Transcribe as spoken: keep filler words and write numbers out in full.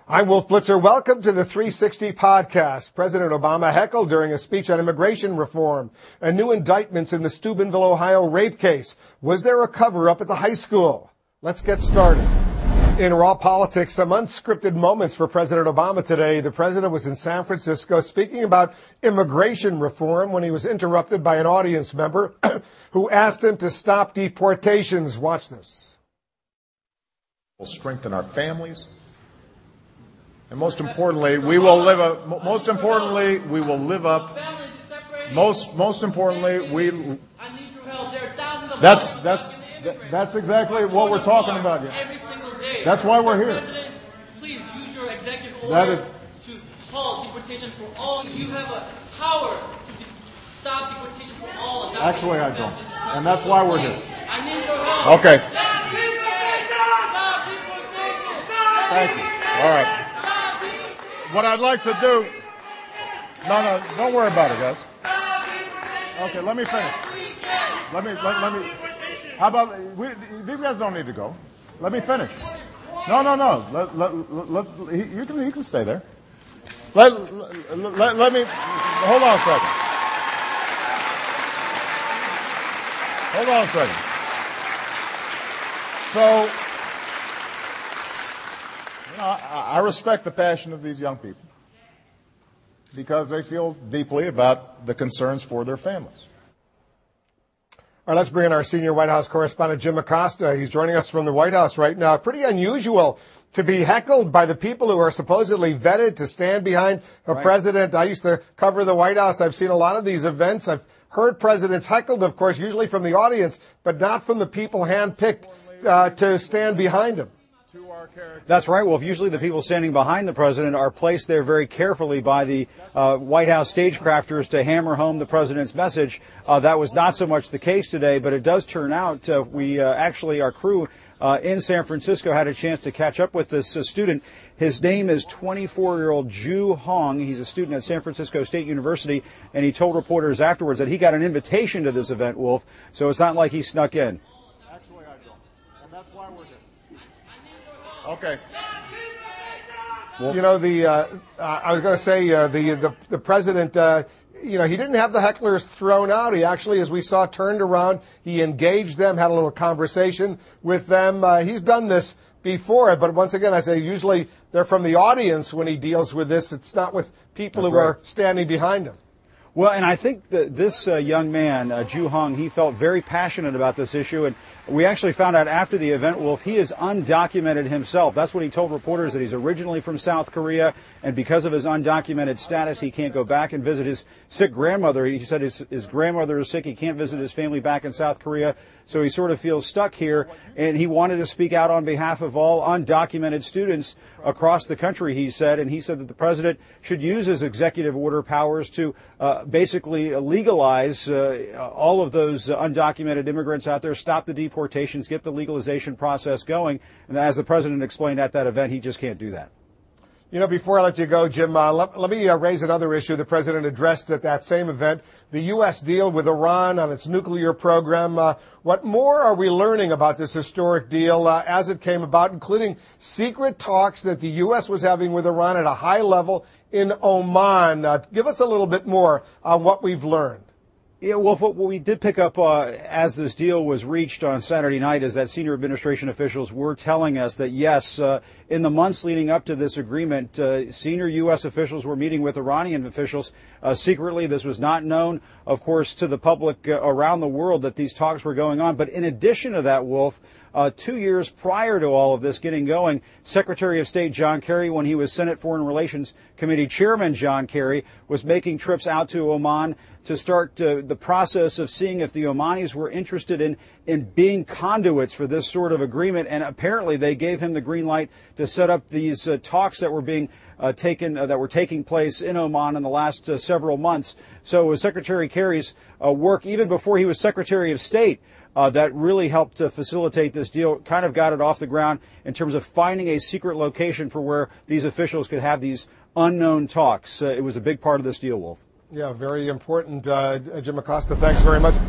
I'm Wolf Blitzer. Welcome to the three sixty podcast. President Obama heckled during a speech on immigration reform and new indictments in the Steubenville, Ohio rape case. Was there a cover-up at the high school? Let's get started. In Raw Politics, some unscripted moments for President Obama today. The president was in San Francisco speaking about immigration reform when he was interrupted by an audience member who asked him to stop deportations. Watch this. We'll strengthen our families. And most importantly, we will live up, most importantly, we will live up, most, most importantly, we, that's, that's, that's exactly what we're talking about here. Every single day. That's why we're here. President, please use your executive That order is, to halt deportation for all. You have a power to de- stop deportation for all. Actually, I don't. And that's why we're here. I need your help. Okay. Stop deportation! Stop deportation! Thank you. All right. What I'd like to do, no, no, don't worry about it, guys. Okay, let me finish. Let me, let, let me, how about, we, these guys don't need to go. Let me finish. No, no, no, let, let, let, let, he, you can, he can stay there. Let, let, let, let me, hold on a second. Hold on a second. So, I respect the passion of these young people because they feel deeply about the concerns for their families. All right, let's bring in our senior White House correspondent, Jim Acosta. He's joining us from the White House right now. Pretty unusual to be heckled by the people who are supposedly vetted to stand behind a right. president. I used to cover the White House. I've seen a lot of these events. I've heard presidents heckled, of course, usually from the audience, but not from the people handpicked uh, to stand behind him. That's right, Wolf. Usually the people standing behind the president are placed there very carefully by the uh, White House stagecrafters to hammer home the president's message. Uh, that was not so much the case today, but it does turn out uh, we uh, actually, our crew uh, in San Francisco had a chance to catch up with this uh, student. His name is twenty-four-year-old Ju Hong. He's a student at San Francisco State University, and he told reporters afterwards that he got an invitation to this event, Wolf, so it's not like he snuck in. Actually, I don't, and that's why we're here. Okay. Well, you know, the uh, I was going to say uh, the, the the president, uh, you know, he didn't have the hecklers thrown out. He actually, as we saw, turned around. He engaged them, had a little conversation with them. Uh, he's done this before, but once again, I say usually they're from the audience when he deals with this. It's not with people That's who right. are standing behind him. Well, and I think that this uh, young man, uh, Ju Hong, he felt very passionate about this issue, and we actually found out after the event, Wolf, he is undocumented himself. That's what he told reporters, that he's originally from South Korea, and because of his undocumented status, he can't go back and visit his sick grandmother. He said his, his grandmother is sick. He can't visit his family back in South Korea, so he sort of feels stuck here, and he wanted to speak out on behalf of all undocumented students across the country, he said, and he said that the president should use his executive order powers to uh, basically legalize uh, all of those uh, undocumented immigrants out there, stop the deportations, get the legalization process going. And as the president explained at that event, he just can't do that. You know, before I let you go, Jim, uh, let, let me uh, raise another issue the president addressed at that same event, the U S deal with Iran on its nuclear program. Uh, what more are we learning about this historic deal uh, as it came about, including secret talks that the U S was having with Iran at a high level in Oman? Uh, give us a little bit more on what we've learned. Yeah, well, what we did pick up uh, as this deal was reached on Saturday night is that senior administration officials were telling us that, yes, uh, in the months leading up to this agreement, uh, senior U S officials were meeting with Iranian officials uh, secretly. This was not known, of course, to the public uh, around the world that these talks were going on. But in addition to that, Wolf, Uh, two years prior to all of this getting going, Secretary of State John Kerry, when he was Senate Foreign Relations Committee Chairman John Kerry, was making trips out to Oman to start uh, the process of seeing if the Omanis were interested in, in being conduits for this sort of agreement. And apparently they gave him the green light to set up these uh, talks that were being uh, taken, uh, that were taking place in Oman in the last uh, several months. So it was Secretary Kerry's uh, work, even before he was Secretary of State, Uh, that really helped to facilitate this deal, kind of got it off the ground in terms of finding a secret location for where these officials could have these unknown talks. Uh, it was a big part of this deal, Wolf. Yeah, very important. Uh, Jim Acosta, thanks very much.